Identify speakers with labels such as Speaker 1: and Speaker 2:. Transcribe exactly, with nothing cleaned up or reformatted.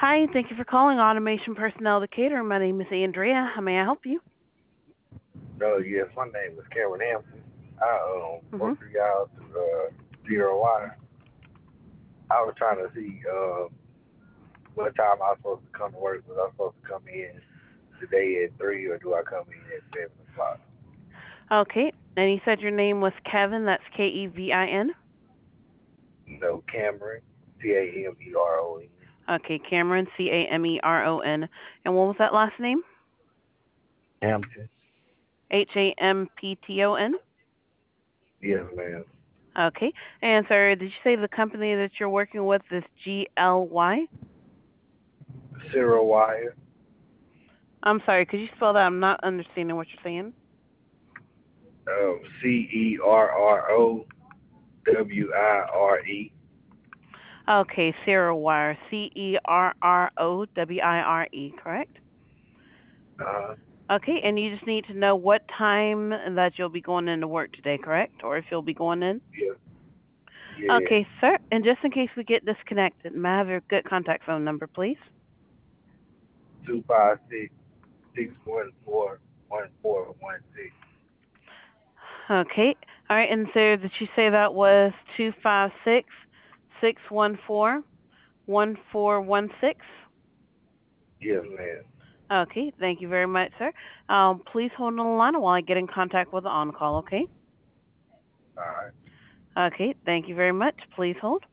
Speaker 1: Hi, thank you for calling Automation Personnel Decatur. My name is Andrea. How may I help you?
Speaker 2: Uh, yes, my name is Cameron Hampton. I um
Speaker 1: Mm-hmm.
Speaker 2: work for y'all through uh Zero Wire. I was trying to see uh what time I was supposed to come to work. Was I supposed to come in today at three, or do I come in at seven o'clock?
Speaker 1: Okay, and you said your name was Kevin. That's K E V I N.
Speaker 2: No, Cameron, C A M E R O N.
Speaker 1: Okay, Cameron, C A M E R O N. And what was that last name?
Speaker 2: Hampton.
Speaker 1: H A M P T O N.
Speaker 2: Yes, ma'am.
Speaker 1: Okay, and sir, did you say the company that you're working with is G L Y?
Speaker 2: Zero Wire.
Speaker 1: I'm sorry, could you spell that? I'm not understanding what you're saying.
Speaker 2: Um, C E R R O W I R E.
Speaker 1: Okay, Sarah Wire, C E R R O W I R E, correct?
Speaker 2: Uh,
Speaker 1: Okay, and you just need to know what time that you'll be going into work today, correct? Or if you'll be going in?
Speaker 2: yeah, yeah.
Speaker 1: Okay, sir. And just in case we get disconnected, may I have your good contact phone number, please?
Speaker 2: Two five six six one four one four one six.
Speaker 1: Okay. All right, and sir, did you say that was two five six six one four one four one six?
Speaker 2: Yes, ma'am.
Speaker 1: Okay, thank you very much, sir. Um, please hold on the line while I get in contact with the on-call, okay?
Speaker 2: All right.
Speaker 1: Okay, thank you very much. Please hold.